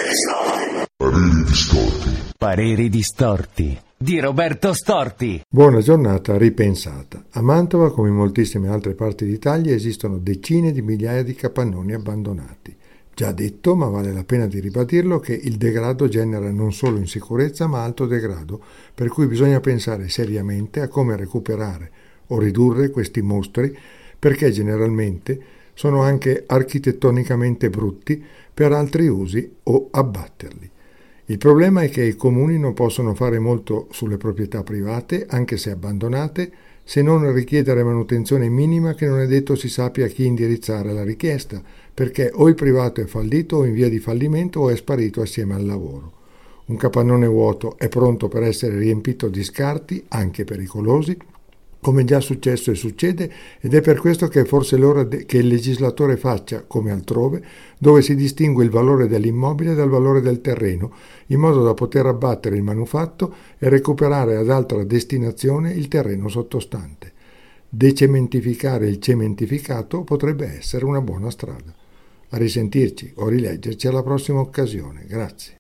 Pareri distorti. Pareri distorti di Roberto Storti. Buona giornata ripensata. A Mantova, come in moltissime altre parti d'Italia, esistono decine di migliaia di capannoni abbandonati. Già detto, ma vale la pena di ribadirlo, che il degrado genera non solo insicurezza ma alto degrado, per cui bisogna pensare seriamente a come recuperare o ridurre questi mostri, perché generalmente sono anche architettonicamente brutti per altri usi, o abbatterli. Il problema è che i comuni non possono fare molto sulle proprietà private, anche se abbandonate, se non richiedere manutenzione minima che non è detto si sappia a chi indirizzare la richiesta, perché o il privato è fallito o in via di fallimento o è sparito assieme al lavoro. Un capannone vuoto è pronto per essere riempito di scarti, anche pericolosi, come già successo e succede, ed è per questo che è forse l'ora che il legislatore faccia, come altrove, dove si distingue il valore dell'immobile dal valore del terreno, in modo da poter abbattere il manufatto e recuperare ad altra destinazione il terreno sottostante. Decementificare il cementificato potrebbe essere una buona strada. A risentirci o rileggerci alla prossima occasione. Grazie.